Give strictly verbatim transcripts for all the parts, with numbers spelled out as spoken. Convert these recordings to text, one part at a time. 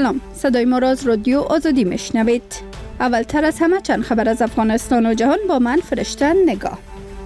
سلام، صدای ما را از رادیو آزادی میشنوید. اولتر از همه چند خبر از افغانستان و جهان با من فرشته نگاه.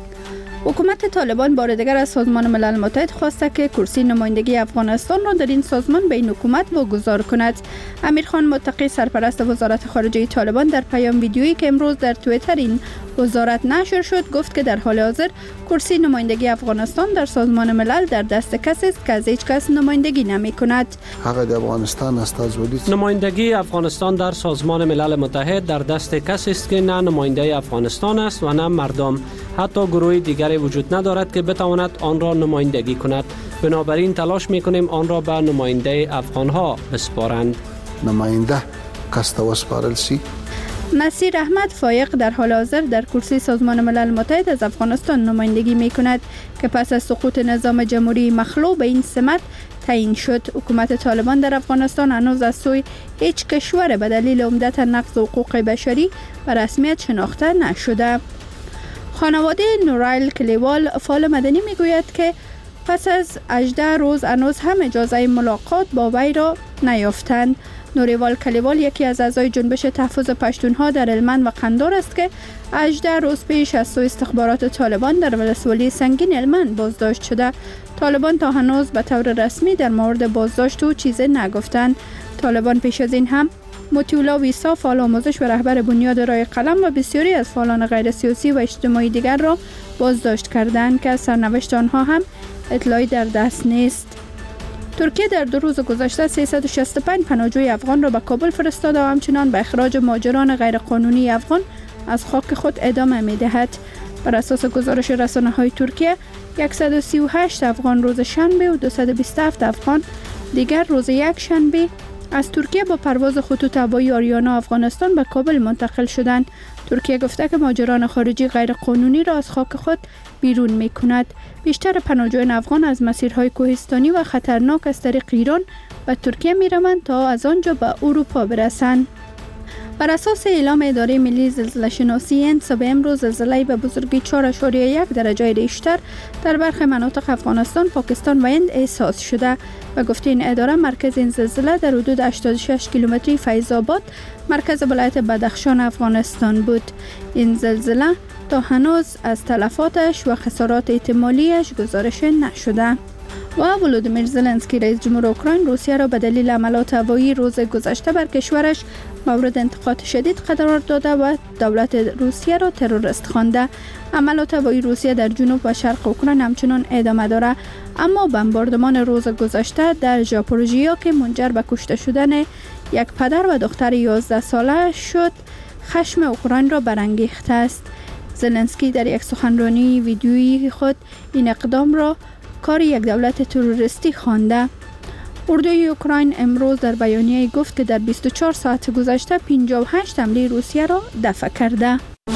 حکومت طالبان بار دیگر از سازمان ملل متحد خواسته که کرسی نمایندگی افغانستان را در این سازمان به این حکومت واگذار کند. امیرخان متقی سرپرست وزارت خارجه طالبان در پیام ویدیویی که امروز در توییتر این وزارت نشر شد گفت که در حال حاضر کرسی نمایندگی افغانستان در سازمان ملل در دست کسی است که از هیچ کس نمایندگی نمی کند. حق افغانستان است از ولی نمایندگی افغانستان در سازمان ملل متحد در دست کسی است که نه نماینده افغانستان است و نه مردم. حتی گروه دیگری وجود ندارد که بتواند آن را نمایندگی کند. بنابراین تلاش میکنیم آن را به نماینده افغانها بسپارند. نماینده کس وسپارل سی. نصیر احمد فایق در حال حاضر در کرسی سازمان ملل متحد از افغانستان نمایندگی می کند که پس از سقوط نظام جمهوری مخلوع به این سمت تعیین شد. حکومت طالبان در افغانستان هنوز از سوی هیچ کشور به دلیل عمدتا نقض حقوق بشری به رسمیت شناخته نشده. خانواده نورایل کلیوال فعال مدنی می گوید که پس از هجده روز هنوز هم اجازه ملاقات با وی را نیافتند. نوریوال کلیوال یکی از اعضای جنبش تحفظ پشتونها در هلمند و قندار است که هجده روز پیش از سوی استخبارات طالبان در ولسوالی سنگین هلمند بازداشت شده. طالبان تا هنوز به طور رسمی در مورد بازداشت او چیزی نگفتند. طالبان پیش از این هم مطیع ویسا فعال آموزش و رهبر بنیاد رای قلم و بسیاری از فعالان غیر سیاسی و اجتماعی دیگر را بازداشت کردند که سرنوشت آنها هم اطلاعی در دست نیست. ترکیه در دو روز گذشته سیصد و شصت و پنج پناهجوی افغان را به کابل فرستاده و همچنان به اخراج مهاجران غیرقانونی افغان از خاک خود ادامه می‌دهد. بر اساس گزارش رسانه‌های ترکیه صد و سی و هشت افغان روز شنبه و دویست و بیست و هفت افغان دیگر روز یک شنبه از ترکیه با پرواز خطوط هوایی آریانا افغانستان به کابل منتقل شدند. ترکیه گفته که مهاجران خارجی غیرقانونی را از خاک خود بیرون می کند. بیشتر پناهجویان افغان از مسیرهای کوهستانی و خطرناک از طریق ایران به ترکیه می روند تا از آنجا به اروپا برسند. بر اساس اعلام اداره ملی زلزله شناسی هند صبح امروز زلزله به بزرگی چهار ممیز یک درجه ریشتر در برخی مناطق افغانستان، پاکستان و هند احساس شده. به گفته این اداره مرکز این زلزله در حدود هشتاد و شش کیلومتری فیض آباد مرکز ولایت بدخشان افغانستان بود. این زلزله تا هنوز از تلفاتش و خسارات احتمالیش گزارش نشده. و ولودیمیر زلنسکی رئیس جمهور اوکراین روسیه را به دلیل حملات هوایی روز گذشته بر کشورش مورد انتقاد شدید قرار داده و دولت روسیه را تروریست خوانده. حملات هوایی روسیه در جنوب و شرق اوکراین همچنان ادامه دارد، اما بمباردمان روز گذشته در ژاپوروژیا که منجر به کشته شدن یک پدر و دختر یازده ساله شد خشم اوکراین را برانگیخته است. زلنسکی در یک سخنرانی ویدیویی خود این اقدام را کار یک دولت تروریستی خوانده. اردوی اوکراین امروز در بیانیه گفت که در بیست و چهار ساعت گذشته پنجاه و هشت حمله روسیه را دفع کرده.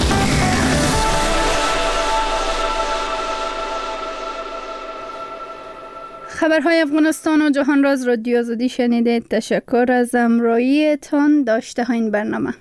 خبرهای افغانستان و جهان را از رادیو آزادی شنیدید. تشکر از همراهیتان. داشته ها این برنامه.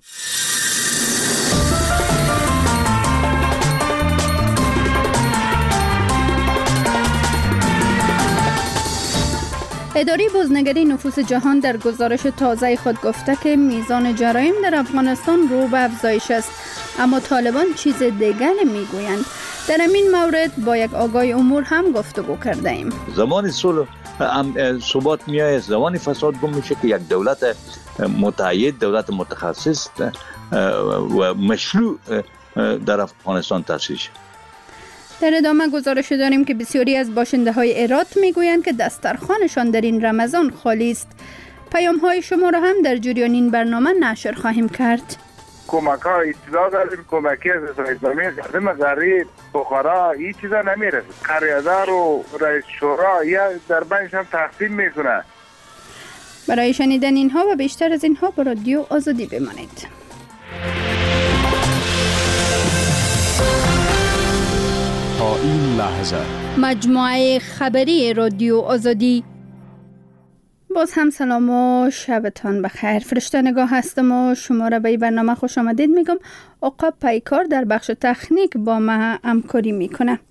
اداره بازنگری نفوس جهان در گزارش تازه خود گفته که میزان جرایم در افغانستان رو به افزایش است، اما طالبان چیز دیگر میگویند. در این مورد با یک آگاه امور هم گفتگو کرده ایم. زمان صلح ثبات میآید، زمان فساد گم میشه که یک دولت متعهد، دولت متخصص و مشروع در افغانستان تأسیس. در ادامه گزارش داریم که بسیاری از باشنده های هرات میگویند که دسترخوانشان در این رمضان خالی است. پیام های شما را هم در جریان این برنامه نشر خواهیم کرد. کمک ها اطلاع داریم، کمکی از اسلامی خدمت غریب بخارا این چیزا نمیرسه. قریه‌دار و رئیس شورا یا در بینش هم تقسیم میکنه. برای شنیدن اینها و بیشتر از اینها با رادیو آزادی بمانید. تا این لحظه مجموعه خبری رادیو آزادی. باز هم سلام و شبتان بخیر. فرشته نگاه هستم و شما را به این برنامه خوش آمدید میگم. عقاب پیکار در بخش تکنیک با ما همکاری میکنه.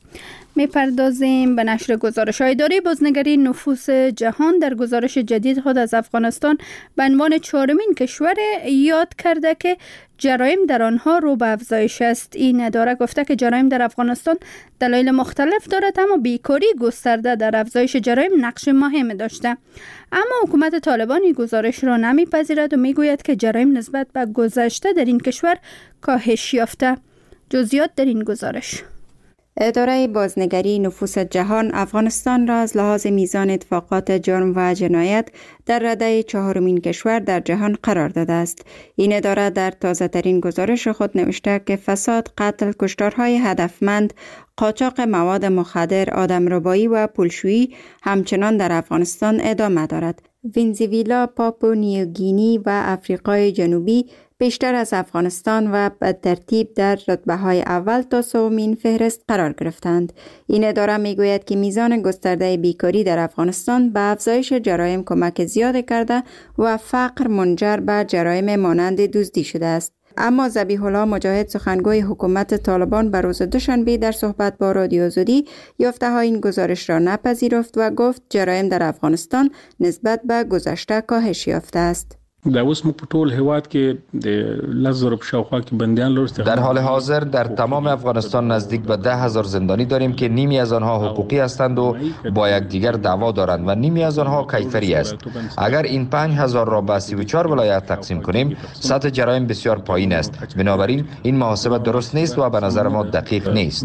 میپردازیم به نشر گزارش. اداره بازنگری نفوس جهان در گزارش جدید خود از افغانستان به عنوان چهارمین کشور یاد کرده که جرایم در آنها رو به افزایش است. این اداره گفته که جرایم در افغانستان دلایل مختلف دارد، اما بیکاری گسترده در افزایش جرایم نقش مهم داشته. اما حکومت طالبان این گزارش را نمیپذیرد و میگوید که جرایم نسبت به گذشته در این کشور کاهش یافته. جزئیات در این گزارش. اداره بازنگری نفوس جهان افغانستان را از لحاظ میزان اتفاقات جرم و جنایت در رده چهارمین کشور در جهان قرار داده است. این اداره در تازه ترین گزارش خود نوشته که فساد، قتل، کشتارهای هدفمند، قاچاق مواد مخدر، آدمربایی و پولشویی همچنان در افغانستان ادامه دارد. ونزوئلا، پاپو نیوگینی و افریقای جنوبی بیشتر از افغانستان و به ترتیب در رتبه‌های اول تا سومین فهرست قرار گرفتند. این اداره میگوید که میزان گسترده بیکاری در افغانستان به افزایش جرایم کمک زیاد کرده و فقر منجر به جرایم مانند دزدی شده است. اما ذبیح الله مجاهد، سخنگوی حکومت طالبان، به روز دوشنبه در صحبت با رادیو آزادی یافته های این گزارش را نپذیرفت و گفت جرایم در افغانستان نسبت به گذشته کاهش یافته است. در اوس موږ په ټول هیواد کې د لزر په شاوخوا کې بندیان لرو. در حال حاضر در تمام افغانستان نزدیک به ده هزار زندانی داریم که نیمی از آنها حقوقی هستند و با یکدیگر دعوا دارند و نیمی از آنها کیفری است. اگر این پنج هزار را به سی و چهار ولایت تقسیم کنیم سطح جرایم بسیار پایین است. بنابراین این محاسبه درست نیست و به نظر ما دقیق نیست.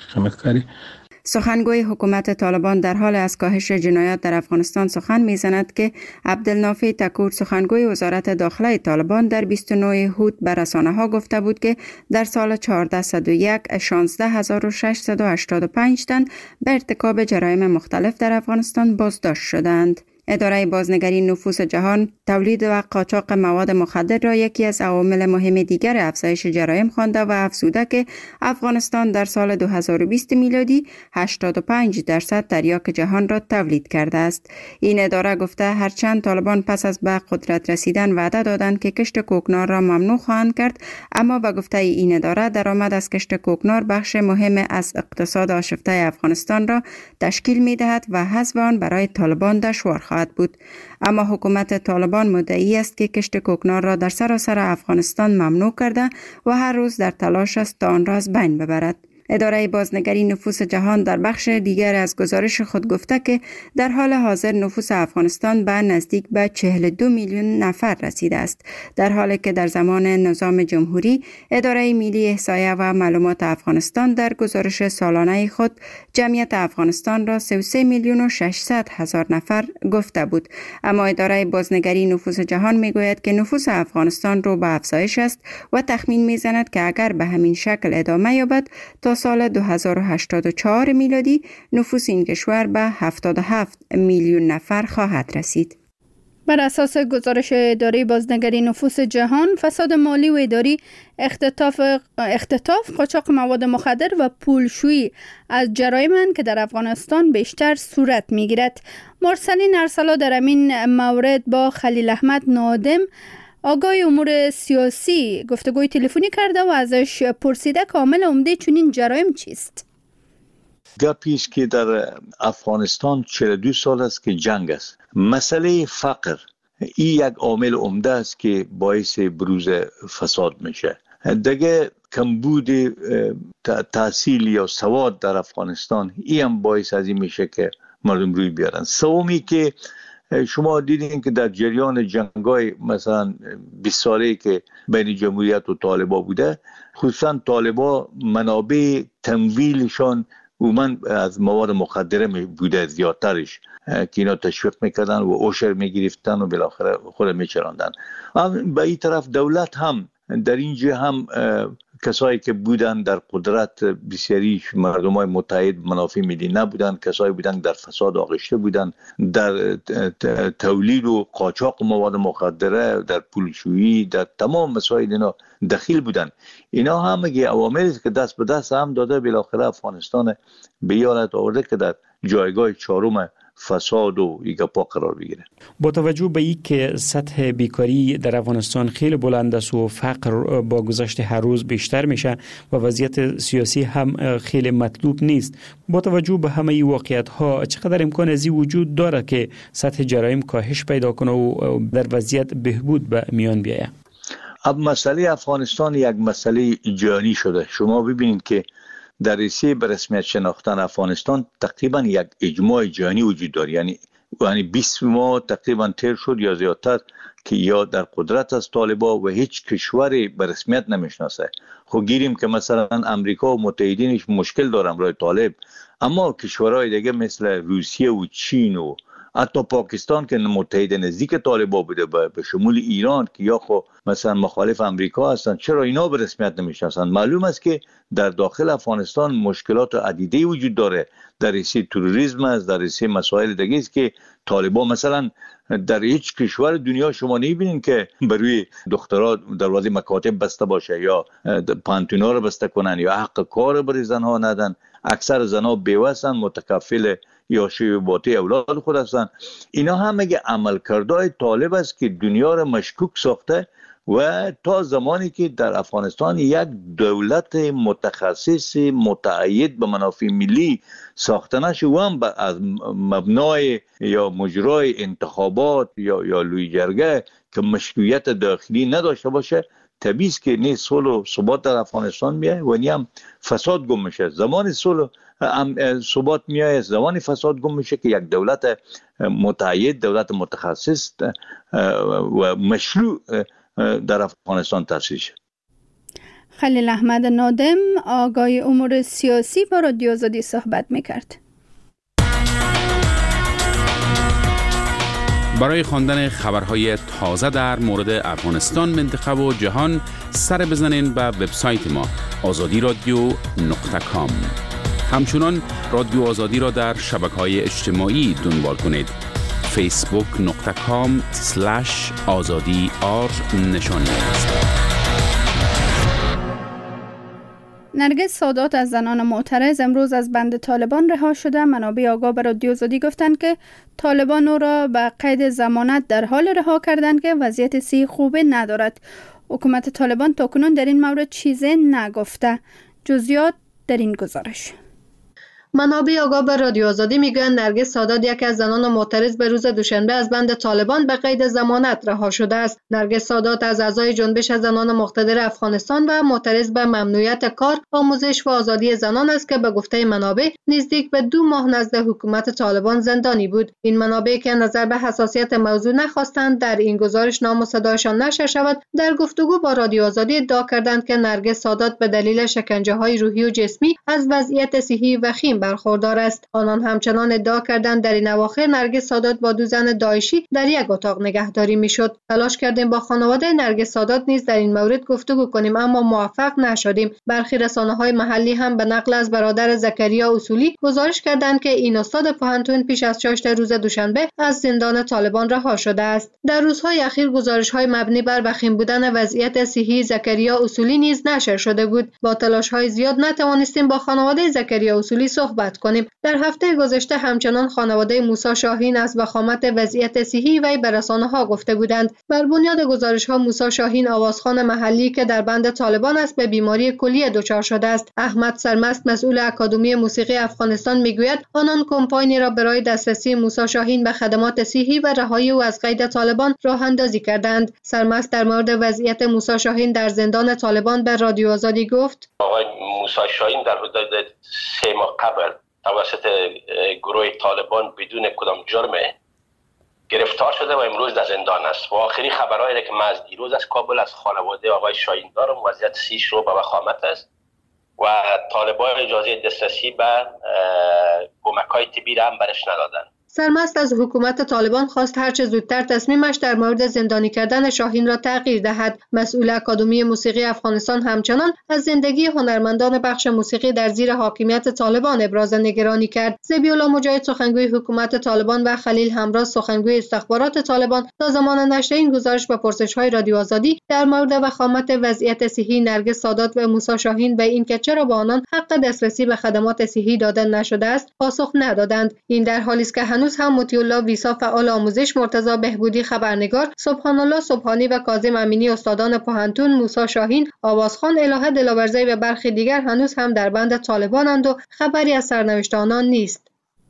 سخنگوی حکومت طالبان در حال از کاهش جنایات در افغانستان سخن میزند که عبدالنافع تکور، سخنگوی وزارت داخله طالبان، در بیست و نه هود به رسانه‌ها گفته بود که در سال چهارده صد و یک شانزده هزار و ششصد و هشتاد و پنج تن به ارتکاب جرایم مختلف در افغانستان بازداشت شدند. اداره بازنگری نفوس جهان تولید و قاچاق مواد مخدر را یکی از عوامل مهم دیگر افزایش جرایم خوانده و افزوده که افغانستان در سال دو هزار و بیست میلادی هشتاد و پنج درصد تریاک جهان را تولید کرده است. این اداره گفته هرچند طالبان پس از به قدرت رسیدن وعده دادند که کشت کوکنار را ممنوع خواهند کرد، اما به گفته این اداره درآمد از کشت کوکنار بخش مهم از اقتصاد آشفته افغانستان را تشکیل می‌دهد و حذف آن برای طالبان دشوار خواهد بود. اما حکومت طالبان مدعی است که کشت کوکنار را در سراسر افغانستان ممنوع کرده و هر روز در تلاش است تا آن را از بین ببرد. اداره بازنگری نفوس جهان در بخش دیگر از گزارش خود گفته که در حال حاضر نفوس افغانستان به نزدیک به چهل و دو میلیون نفر رسیده است، در حالی که در زمان نظام جمهوری اداره ملی احصایه و معلومات افغانستان در گزارش سالانه خود جمعیت افغانستان را سی و سه میلیون و ششصد هزار نفر گفته بود. اما اداره بازنگری نفوس جهان میگوید که نفوس افغانستان رو به افزایش است و تخمین میزند که اگر به همین شکل ادامه یابد تا سال دو هزار و هشتاد و چهار میلادی نفوس این کشور به هفتاد و هفت میلیون نفر خواهد رسید. بر اساس گزارش اداره بازنگری نفوس جهان، فساد مالی و اداری، اختطاف اختطاف قاچاق مواد مخدر و پولشویی از جرایمند که در افغانستان بیشتر صورت میگیرد. مرسلین ارسلا در این مورد با خلیل احمد نادم، آگاه امور سیاسی، گفتگوی تلفنی کرده و ازش پرسیده کامل عمده چنین جرایم چیست؟ گپی است که در افغانستان چهل و دو سال است که جنگ است. مسئله فقر این یک عامل عمده است که باعث بروز فساد میشه. دیگه کمبود تحصیل یا سواد در افغانستان این هم باعث از این میشه که مردم روی بیارن. سومی که شما دیدین که در جریان جنگای مثلا بیست ساله که بین جمهوریت و طالبا بوده، خصوصا طالبا منابع تمویلشان عموما از مواد مخدره بوده زیادترش که اینا تشویق میکردن و اوشر میگرفتن و بالاخره خود میچراندن. به این طرف دولت هم در اینجا هم کسایی که بودن در قدرت بسیاریش مردمای متحد منافع ملی نبودن، کسایی بودن در فساد آغشته بودن، در تولید و قاچاق مواد مخدره، در پولشویی، در تمام مسائل اینا دخیل بودن. اینا همه عواملی است که دست به دست هم داده بالاخره افغانستان به حالت آورده که در جایگاه چهارم فساد و ایگاپا قرار بگیره. با توجه به این که سطح بیکاری در افغانستان خیلی بلند است و فقر با گذشت هر روز بیشتر میشه و وضعیت سیاسی هم خیلی مطلوب نیست، با توجه به همه این واقعیت ها چقدر امکان ازی وجود داره که سطح جرایم کاهش پیدا کنه و در وضعیت بهبود به میان بیاید؟ اب مسئله افغانستان یک مسئله جهانی شده. شما ببینید که در رسیه به رسمیت شناختن افغانستان تقریبا یک اجماع جهانی وجود داره. یعنی یعنی بیست ماه تقریبا تیر شد یا زیادتر که یا در قدرت از طالبان و هیچ کشوری به رسمیت نمیشناسه. خب گیریم که مثلا امریکا و متحدینش مشکل دارن برای طالب، اما کشورهای دیگه مثل روسیه و چین و حتی پاکستان که متحد نزدیک طالبان بوده به شمول ایران که یا خب مثلا مخالف امریکا هستند، چرا اینا به رسمیت نمیشناسند؟ معلوم است که در داخل افغانستان مشکلات عدیده وجود داره. در رسیه تروریسم است، در رسیه مسائل دیگه است که طالبان مثلا در هیچ کشور دنیا شما نمیبینین که بروی دخترها دروازه مکاتب بسته باشه یا پانتونا رو بسته کنن یا حق کار برای زنها ندن. اکثر زنها بیوه هستن، متکفل یا شیوباتی اولاد خود هستن. اینا هم مگه عملکردهای طالب است که دنیا را مشکوک ساخته و تا زمانی که در افغانستان یک دولت متخصص متعهد به منافع ملی ساخته نشه و هم از مبنای یا مجرای انتخابات یا یا لوی جرگه که مشروعیت داخلی نداشته باشه، طبیعی است که نه صلح و ثبات در افغانستان میاد و نه هم فساد گم میشه. زمان صلح ثبات میاد، زمان فساد گم میشه که یک دولت متعهد، دولت متخصص و مشروع در افغانستان تأسیس شد. خلیل احمد نادم آگاه امور سیاسی با رادیو آزادی صحبت میکرد. برای خواندن خبرهای تازه در مورد افغانستان، منطقه و جهان سر بزنین به وبسایت ما آزادی رادیو نقطه کام. همچنان رادیو آزادی را در شبکه‌های اجتماعی دنبال کنید. فیسبوک نقطه کام سلش آزادی آر نشانی است. نرگس سادات از زنان معترض امروز از بند طالبان رها شده. منابع آگاه به رادیو آزادی گفتند که طالبان او را به قید ضمانت در حال رها کردند که وضعیت صحی خوبی ندارد. حکومت طالبان تاکنون در این مورد چیزی نگفته. جزئیات در این گزارش. منابع آگاه به رادیو آزادی میگویند نرگس سادات یکی از زنان معترض به روز دوشنبه از بند طالبان به قید ضمانت رها شده است. نرگس سادات از اعضای جنبش زنان مقتدر افغانستان و معترض به ممنوعیت کار، آموزش و آزادی زنان است که به گفته منابع نزدیک به دو ماه نزد حکومت طالبان زندانی بود. این منابع که نظر به حساسیت موضوع نخواستند در این گزارش نام و صدایشان نشر شود، در گفتگو با رادیو آزادی ادعا کردند که نرگس سادات به دلیل شکنجه‌های روحی و جسمی از وضعیت صحی وخیم برخوردار است. آنان همچنان ادعا کردند در این اواخر نرگس سادات با دو زن داعشی در یک اتاق نگهداری میشد. تلاش کردیم با خانواده نرگس سادات نیز در این مورد گفتگو کنیم اما موفق نشدیم. برخی رسانه‌های محلی هم به نقل از برادر زکریا اصولی گزارش کردند که این استاد پوهنتون پیش از چاشت روز دوشنبه از زندان طالبان رها شده است. در روزهای اخیر گزارش‌های مبنی بر وخیم بودن وضعیت صحی زکریا اصولی نیز نشر شده بود. با تلاش‌های زیاد نتوانستیم با خانواده زکریا اصولی صحبت کنیم. در هفته گذشته همچنان خانواده موسی شاهین از وخامت وضعیت صحی وی به رسانه‌ها گفته بودند. بر بنیاد گزارش‌ها موسی شاهین آوازخوان محلی که در بند طالبان است به بیماری کلیه دچار شده است. احمد سرمست مسئول اکادمی موسیقی افغانستان میگوید آنان کمپاینی را برای دسترسی موسی شاهین به خدمات صحی و رهایی او از قید طالبان راه اندازی کردند. سرمست در مورد وضعیت موسی شاهین در زندان طالبان به رادیو آزادی گفت: آقای موسی شاهین در حدود سه ماه قبل توسط گروه طالبان بدون کدام جرم گرفتار شده و امروز در زندان است. و آخری خبرهایی که من از دیروز از کابل از خانواده آقای شاهین دارم، وضعیت صحیش رو به وخامت است و طالبان اجازه دسترسی به کمک‌های طبی را هم برش ندادند. سرمست از حکومت طالبان خواست هرچه زودتر تصمیمش در مورد زندانی کردن شاهین را تغییر دهد. مسئول اکادمی موسیقی افغانستان همچنان از زندگی هنرمندان بخش موسیقی در زیر حاکمیت طالبان ابراز نگرانی کرد. ذبیح‌الله مجاهد سخنگوی حکومت طالبان و خلیل همراز سخنگوی استخبارات طالبان تا زمان نشر این گزارش به پرسش‌های رادیو آزادی در مورد وخامت وضعیت صحی نرگس سادات و موسی شاهین به اینکه چرا به آنان حق دسترسی به خدمات صحی داده نشده است پاسخ ندادند. این در حالی است که هنوز هم مطیع الله ویسا فعال آموزش، مرتضی بهبودی خبرنگار، سبحان الله سبحانی و کاظم امینی استادان پوهنتون، موسی شاهین، آوازخان الهه دلاورزی و برخی دیگر هنوز هم در بند طالبانند و خبری از سرنوشت آنان نیست.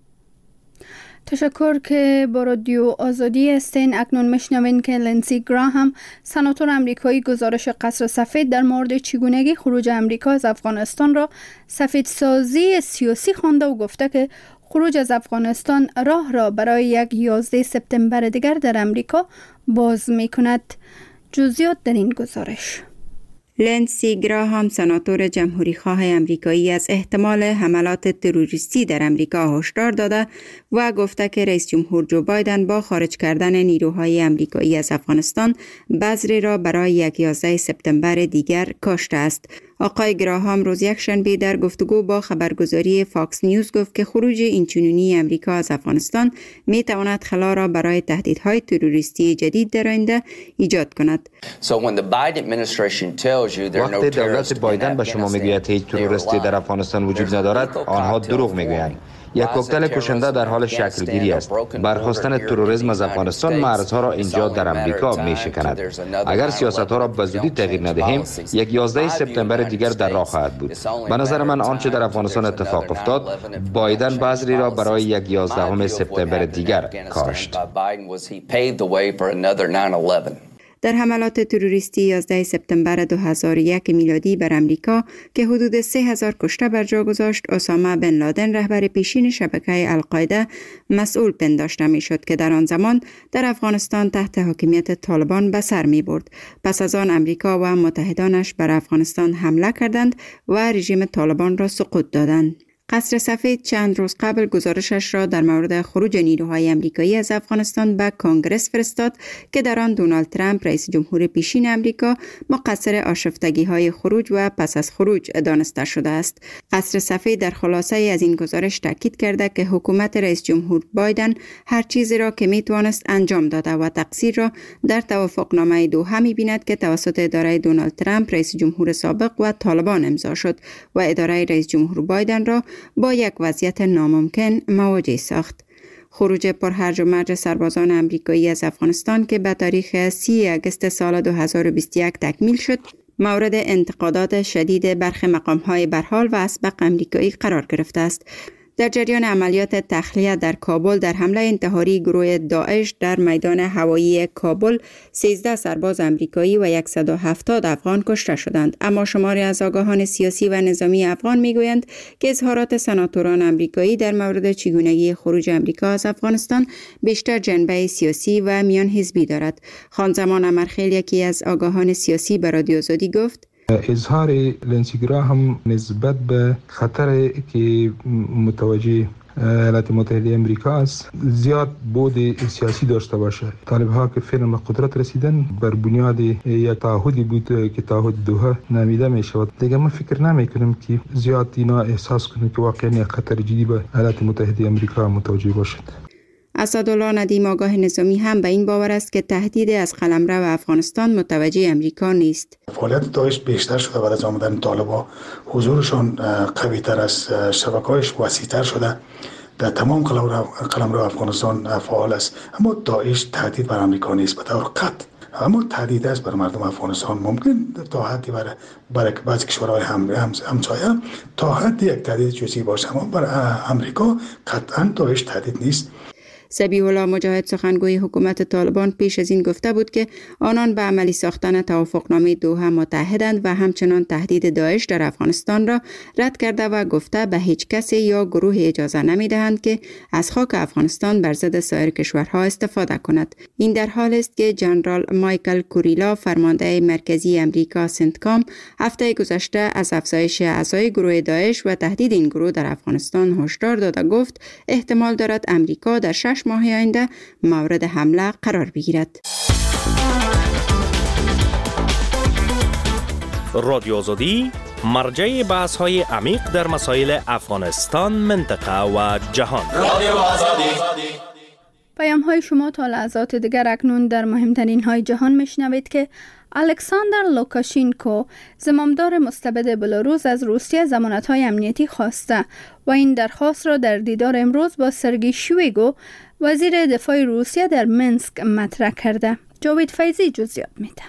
تشکر که با رادیو آزادی هستین. اکنون میشنوین که لنسی گراهام سناتور امریکایی گزارش قصر سفید در مورد چگونگی خروج امریکا از افغانستان را سفیدسازی سیاسی خوانده و گفته که خروج از افغانستان راه را برای یک یازده سپتامبر دیگر در امریکا باز می کند. جزئیات در این گزارش. لنسی گراهام سناتور جمهوری خواه امریکایی از احتمال حملات تروریستی در امریکا هشدار داده و گفته که رئیس جمهور جو بایدن با خارج کردن نیروهای امریکایی از افغانستان بذری را برای یک یازده سپتامبر دیگر کاشته است. آقای گراهام روز یکشنبه در گفتگو با خبرگزاری فاکس نیوز گفت که خروج اینچنینی امریکا از افغانستان می تواند خلا را برای تهدیدهای تروریستی جدید در آینده ایجاد کند. وقتی دولت بایدن به شما میگوید هیچ تروریستی در افغانستان وجود ندارد، آنها دروغ میگویند. یک کوکتل کشنده در حال شکلگیری است. برخاستن تروریسم از افغانستان مرزها را اینجا در امریکا می شکند. اگر سیاست ها را به زودی تغییر ندهیم، یک یازده سپتامبر دیگر در راه خواهد بود. به نظر من آنچه در افغانستان اتفاق افتاد، بایدن بذری را برای یک یازده سپتامبر دیگر کاشت. در حملات تروریستی یازده سپتامبر دو هزار و یک میلادی بر امریکا که حدود سه هزار کشته بر جا گذاشت، اسامه بن لادن رهبر پیشین شبکه القاعده مسئول پنداشته میشد که در آن زمان در افغانستان تحت حاکمیت طالبان به سر می برد. پس از آن امریکا و متحدانش بر افغانستان حمله کردند و رژیم طالبان را سقوط دادند. قصر سفید چند روز قبل گزارشش را در مورد خروج نیروهای امریکایی از افغانستان به کنگره فرستاد که در آن دونالد ترامپ رئیس جمهور پیشین امریکا مقصر آشفتگی‌های خروج و پس از خروج دانسته شده است. قصر سفید در خلاصه از این گزارش تاکید کرده که حکومت رئیس جمهور بایدن هر چیزی را که میتوانست انجام داده و تقصیر را در توافقنامه دوحه می‌بیند که توسط اداره دونالد ترامپ رئیس جمهور سابق و طالبان امضا شد و اداره رئیس جمهور بایدن را با یک وضعیت ناممکن مواجه ساخت. خروج پرهرج و مرج سربازان امریکایی از افغانستان که به تاریخ سی آگوست سال دو هزار و بیست و یک تکمیل شد، مورد انتقادات شدید برخی مقام‌های برحال و اسبق امریکایی قرار گرفته است. در جریان عملیات تخلیه در کابل در حمله انتحاری گروه داعش در میدان هوایی کابل سیزده سرباز امریکایی و صد و هفتاد افغان کشته شدند، اما شماری از آگاهان سیاسی و نظامی افغان میگویند که اظهارات سناتوران امریکایی در مورد چگونگی خروج امریکا از افغانستان بیشتر جنبه سیاسی و میان حزبی دارد. خانزمان امرخیل، یکی از آگاهان سیاسی، به رادیو آزادی گفت: اظهار لنسی گراهام نسبت به خطر که متوجه ایالات متحده امریکا است زیاد بود سیاسی داشته باشه. طالب ها که فعلا به قدرت رسیدن بر بنیاد یک تعهدی بود که تعهد دوحه نامیده می شود. دیگه من فکر نمی کنم که زیاد اینا احساس کنه که واقعا یک خطر جدی به ایالات متحده امریکا متوجه باشد. اسدالله ندیم آگاه نظامی هم به این باور است که تهدید از قلمرو افغانستان متوجه امریکا نیست. فعالیت داعش بیشتر شده بعد از آمدن طالبان، حضورشون قوی تر است، شبکه‌هاش وسیع‌تر شده، در تمام قلمرو افغانستان فعال است. اما داعش تهدید بر امریکا نیست به طور قطع، اما تهدید است بر مردم افغانستان. ممکن تا حدی برای برای بعضی کشورهای همسایه تا حدی یک تهدید جزئی باشه، اما بر امریکا قطعا داعش تهدید نیست. ذبیح الله مجاهد، سخنگوی حکومت طالبان، پیش از این گفته بود که آنان به عملی ساختن توافقنامه دوحه متحدند و همچنان تهدید داعش در افغانستان را رد کرده و گفته به هیچ کسی یا گروه اجازه نمیدهند که از خاک افغانستان بر ضد سایر کشورها استفاده کند. این در حال است که جنرال مایکل کوریلا، فرمانده مرکزی امریکا سنتکام، هفته گذشته از افزایش اعضای گروه داعش و تهدید این گروه در افغانستان هشدار داده گفت احتمال دارد امریکا در شش ماه آینده مورد حمله قرار بگیرد. رادیو آزادی مرجع بحث های عمیق در مسائل افغانستان، منطقه و جهان. رادیو آزادی. پیام های شما تا لحظات دیگر اکنون در مهمترین های جهان میشنوید که الکساندر لوکاشینکو زمامدار مستبد بلاروس از روسیه ضمانت‌های امنیتی خواسته و این درخواست را در دیدار امروز با سرگی شویگو وزیر دفاع روسیه در منسک مطرح کرده. جاوید فیضی جزئیات میده.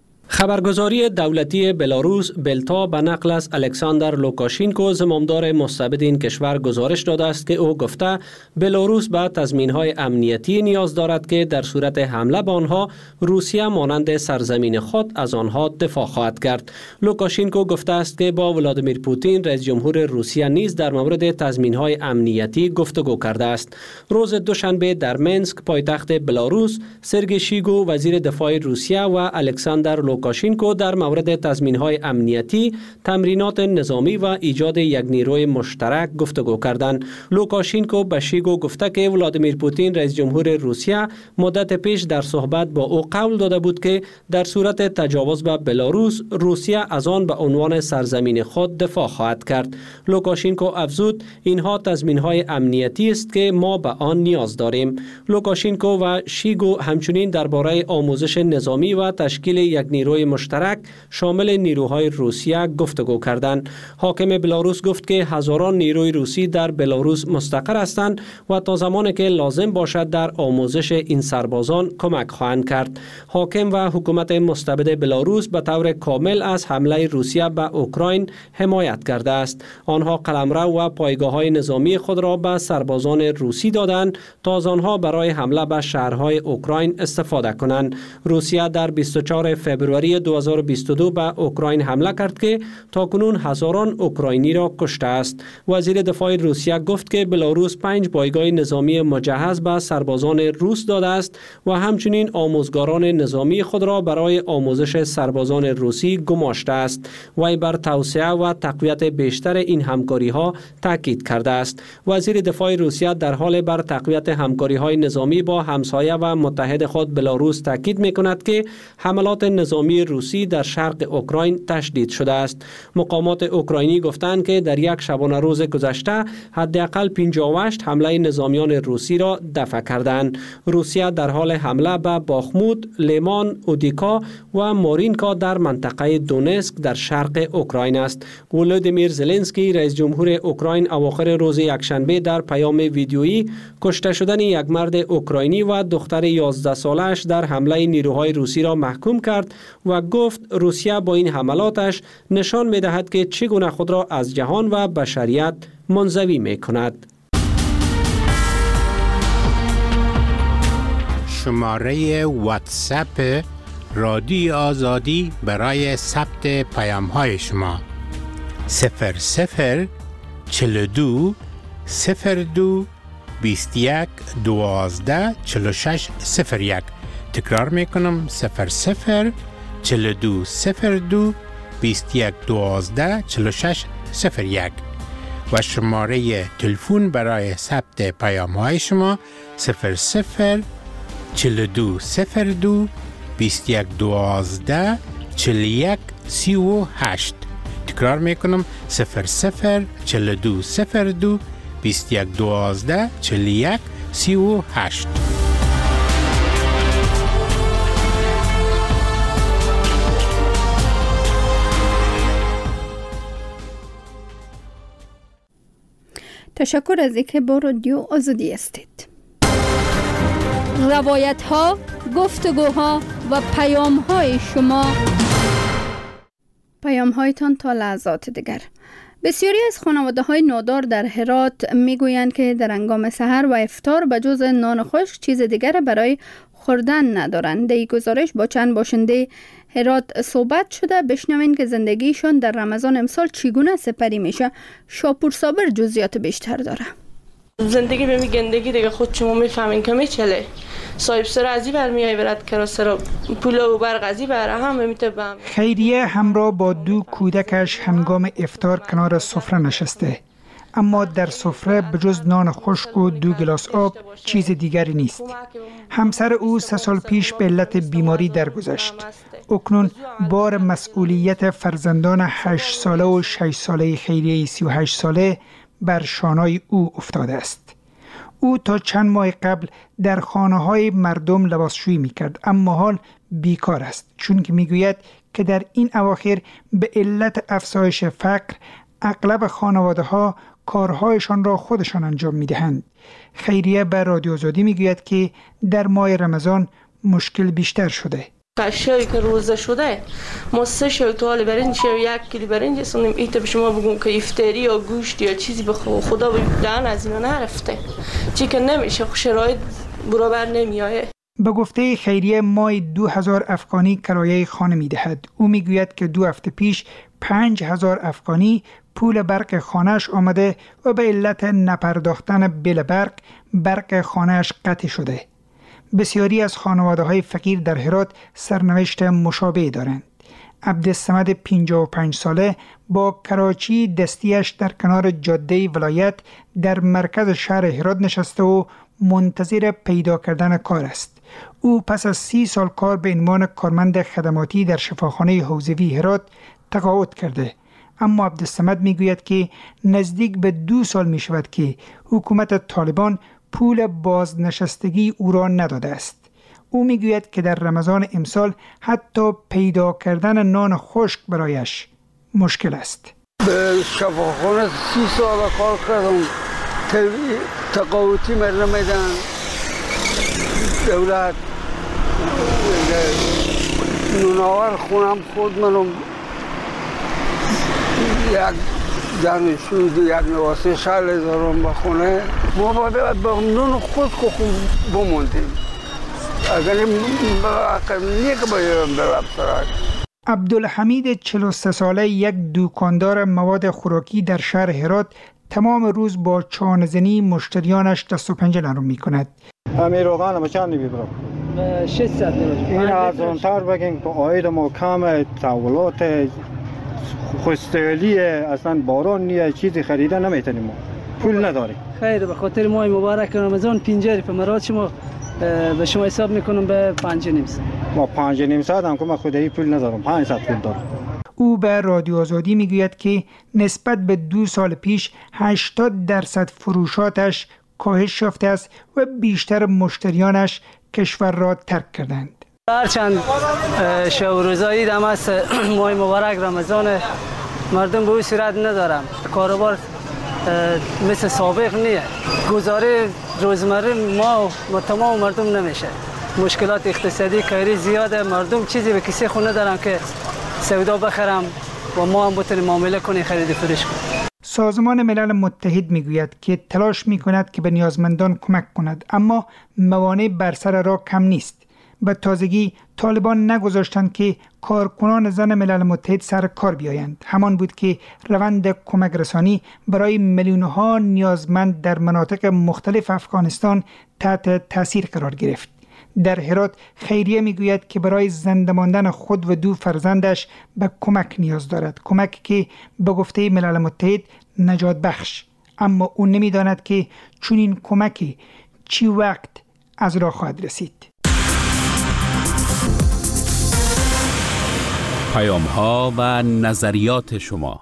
خبرگزاری دولتی بلاروس بلتا به نقل از الکساندر لوکاشینکو زمامدار مستبد این کشور گزارش داده است که او گفته بلاروس به تضمین‌های امنیتی نیاز دارد که در صورت حمله به آنها روسیه مانند سرزمین خود از آنها دفاع خواهد کرد. لوکاشینکو گفته است که با ولادیمیر پوتین رئیس جمهور روسیه نیز در مورد تضمین‌های امنیتی گفتگو کرده است. روز دوشنبه در منسک پایتخت بلاروس سرگی شویگو وزیر دفاع روسیه و الکساندر لوکاشینکو در مورد تضمین‌های امنیتی، تمرینات نظامی و ایجاد یک نیروی مشترک گفتگو کردند. لوکاشینکو به شویگو گفته که ولادیمیر پوتین رئیس جمهور روسیه مدت پیش در صحبت با او قول داده بود که در صورت تجاوز به بلاروس روسیه از آن به عنوان سرزمین خود دفاع خواهد کرد. لوکاشینکو افزود اینها تضمین‌های امنیتی است که ما به آن نیاز داریم. لوکاشینکو و شویگو همچنین درباره آموزش نظامی و تشکیل یک نیروی مشترک شامل نیروهای روسیه گفتگو کردند. حاکم بلاروس گفت که هزاران نیروی روسی در بلاروس مستقر هستند و تا زمانی که لازم باشد در آموزش این سربازان کمک خواهند کرد. حاکم و حکومت مستبد بلاروس به طور کامل از حمله روسیه به اوکراین حمایت کرده است. آنها قلمرو و پایگاه‌های نظامی خود را به سربازان روسی دادند تا از آنها برای حمله به شهرهای اوکراین استفاده کنند. روسیه در بیست و چهارم فوریه دو هزار و بیست و دو به اوکراین حمله کرد که تاکنون هزاران اوکراینی را کشته است. وزیر دفاع روسیه گفت که بلاروس پنج پایگاه نظامی مجهز به سربازان روس داده است و همچنین آموزگاران نظامی خود را برای آموزش سربازان روسی گماشته است. وی بر توسعه و تقویت بیشتر این همکاری ها تاکید کرده است. وزیر دفاع روسیه در حال بر تقویت همکاری های نظامی با همسایه و متحد خود بلاروس تاکید می‌کند که حملات نظامی روسی در شرق اوکراین تشدید شده است. مقامات اوکراینی گفتند که در یک شبانه روز گذشته حداقل پنجاه و هشت حمله نظامیان روسی را دفع کردند. روسیه در حال حمله به باخموت، لیمان، اودیکا و مارینکا در منطقه دونسک در شرق اوکراین است. ولودیمیر زلنسکی رئیس جمهور اوکراین اواخر روز یکشنبه در پیام ویدیویی کشته شدن یک مرد اوکراینی و دختر یازده سالش در حمله نیروهای روسی را محکوم کرد و گفت روسیه با این حملاتش نشان می دهد که چگونه خود را از جهان و بشریت منزوی می کند. شماره واتساپ رادیو آزادی برای ثبت پیام های شما صفر صفر چهل و دو صفر دو بیست و یک دوازده چهل و شش صفر یک. تکرار میکنم صفر صفر چهل و دو صفر دو بیست و یک دوازده چهل و شش صفر یک و شماره تلفن برای ثبت پیام های شما صفر صفر چهل و دو صفر دو بیست و یک دوازده چهل و یک سی و هشت. تکرار میکنم صفر صفر چهل و دو صفر دو بیست و یک دوازده چهل و یک سی و هشت. تشکر از اینکه با رادیو آزادی هستید. روایت ها، گفتگوها و پیام های شما، پیام هایتان تا لحظات دیگر. بسیاری از خانواده های نادار در هرات می گویند که در هنگام سحر و افطار به جز نان خشک چیز دیگر برای خوردن ندارند. در این گزارش با چند باشنده هرات صحبت شده. بشنوین که زندگیشان در رمضان امسال چگونه سپری میشه. شاپور صابر جزئیات بیشتر داره. زندگی به می گندگی دیگه خود شما میفهمین که میچله. صاحب سر ازی برمیای برات کرا سر پول و برق ازی بره هم میتبم. خیریه همراه با دو کودکش هنگام افطار کنار سفره نشسته. اما در سفره بجز نان خشک و دو گلاس آب چیز دیگری نیست. همسر او سه سال پیش به علت بیماری درگذشت. اکنون بار مسئولیت فرزندان هشت ساله و شش ساله خیریه سی و هشت ساله بر شانه‌ی او افتاده است. او تا چند ماه قبل در خانه‌های مردم لباسشویی می‌کرد، اما حال بیکار است، چون که میگوید که در این اواخر به علت افزایش فقر اغلب خانواده ها کارهایشان را خودشان انجام میدهند. خیریه به رادیو آزادی میگوید که در ماه رمضان مشکل بیشتر شده. اشیایی که روزه شده ما سه شو توال برنج و یک کیلو برنج سونیم ایت به شما بگم که افطاری یا گوشت یا چیزی به خدا بدن از اینا نرفته، چی که نمیشه، شرایط برابر نمیایه. به گفته خیریه مای دو هزار افغانی کرایه خانه میدهد. او میگوید که دو هفته پیش پنج هزار افغانی پول برق خانهش آمده و به علت نپرداختن بیل برق برق خانهش قطع شده. بسیاری از خانواده های فقیر در هرات سرنوشت مشابه دارند. عبدالصمد پنجاه و پنج ساله با کراچی دستیش در کنار جاده ولایت در مرکز شهر هرات نشسته و منتظر پیدا کردن کار است. او پس از سی سال کار به عنوان کارمند خدماتی در شفاخانه حوزوی هرات تقاعد کرده. اما عبدالصمد میگوید که نزدیک به دو سال می شود که حکومت طالبان پول بازنشستگی او را نداده است. او میگوید که در رمضان امسال حتی پیدا کردن نان خشک برایش مشکل است. به شفاخانه سی سال کار کردم، تقاعدی من نمیدن، دولت نوناور خونم خود منم یک دانشجو یک نواسه شال دارم به خونه، ما باید با نون خود که بموندیم، اگر نیک باید برم سرک. عبدالحمید چهل و سه ساله یک دکاندار مواد خوراکی در شهر هرات تمام روز با چانه‌زنی مشتریانش دست و پنجه نرم می کند. همین روغن ما چند میبرم؟ ششصد این ارزان‌تر بگیم که عاید ما کم، تحولات خوستگلی اصلا باران نیه، چیزی خریده نمیتونیم، ما پول نداریم. خیر، به خاطر ماه مبارک رمضان پنجاه روپیه مراد شما به شما حساب میکنم به پنج نیم ساعت. ما پنج نیم ساعت هم که من خودی پول ندارم، پنج ساعت پول دارم. او به رادیو آزادی میگوید که نسبت به دو سال پیش هشتاد درصد فروشاتش کاهش یافته است و بیشتر مشتریانش کشور را ترک کردند. هرچند شب و روزایی دم است ماه مبارک رمضان، مردم به او صورت ندارم، کاروبار مثل سابق نیه، گزاره روزمره ما و تمام مردم نمیشه، مشکلات اقتصادی کاری زیاده، مردم چیزی به کسی خود ندارن که سودا بخرم و ما هم بتونیم معامله کنیم، خرید فروش کنیم. سازمان ملل متحد میگوید که تلاش میکند که به نیازمندان کمک کند، اما موانع بر سر راه کم نیست. به تازگی طالبان نگذاشتند که کارکنان زن ملل متحد سر کار بیایند. همان بود که روند کمک رسانی برای میلیون‌ها نیازمند در مناطق مختلف افغانستان تحت تاثیر قرار گرفت. در هرات خیریه میگوید که برای زنده ماندن خود و دو فرزندش به کمک نیاز دارد، کمک که به گفته ملل متحد نجات بخش، اما او نمیداند که چون این کمکی چی وقت از راه خواهد رسید. پیام ها و نظریات شما.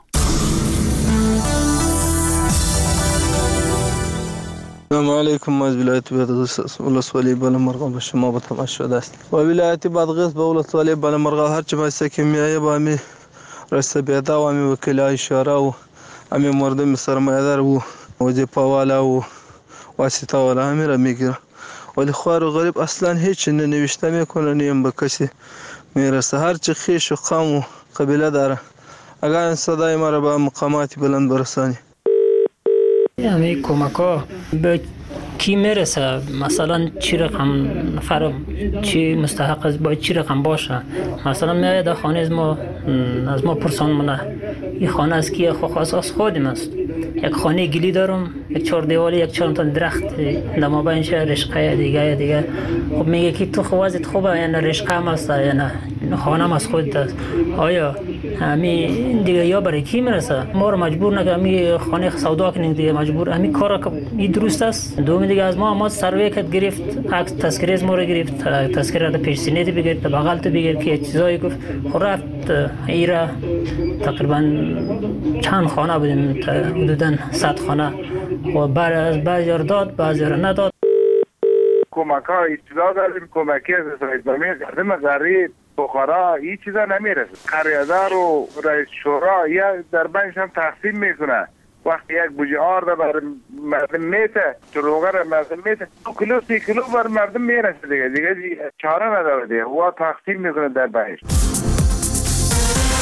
السلام علیکم. از ولایت بادغیس ولسوالی بالامرغا به شما به تماس شده است. و ولایت بادغیس به ولسوالی بالامرغا هر چه باشه که میایه با می رئیس بیدا و می وکیلای شورا و امی مردم سرمایه‌دار و وظیفه والا و واسطه والا همه میگیره، ولی خوار و غریب اصلا هیچ ننوشته میکنه، نیم به کسی میرسه. هر چه خیش و قوم و قبیله داره، اگر این صدای ما را به مقامات بلند برسانی. همه کمک ها به کی میرسه؟ مثلا چی رقم نفر چی مستحق است، باید چی رقم باشه؟ مثلا میاید در خانه از ما از ما پرسان منه این خانه از کیه؟ خو خاص از خودم است. یک خانه گلی دارم، یک چهار دیوالی، یک چهار تا درخت در مابینش رشقه دیگه دیگه. خب میگه که تو خوازت خوبه یا نه رشقه هم است یا نه خانه هم از خودت است؟ آیا همین دیگه یا برای کی میرسه؟ ما رو مجبور نکنه همین خانه سودا کنیم دیگه، مجبور همین کارا که این درست است. دوم دیگه از ما ما سروی کت گرفت، عکس تذکره از ما رو گرفت، تذکره پیش سینه دی بگیر، بغل تو بگیر که چیزایی گفت. خب رفت ایرا تقریبا چند خانه بودیم، حدوداً صد خانه و بعد از بعضی رو داد بعضی رو نداد. کمک ها ابتدا داریم، کمکی از اسرائیل قدم غریب بخارا این چیزا نمیرسه. قریادار و رئیس شورا یا در بینش هم تقسیم میکنه. وقتی یک بوجه آرد بر مردم میته، چروغه را مردم میته، دو کیلو سی کیلو بر مردم میرسه دیگه دیگه چاره نداره دیگه. و تقسیم میکنه در بینش.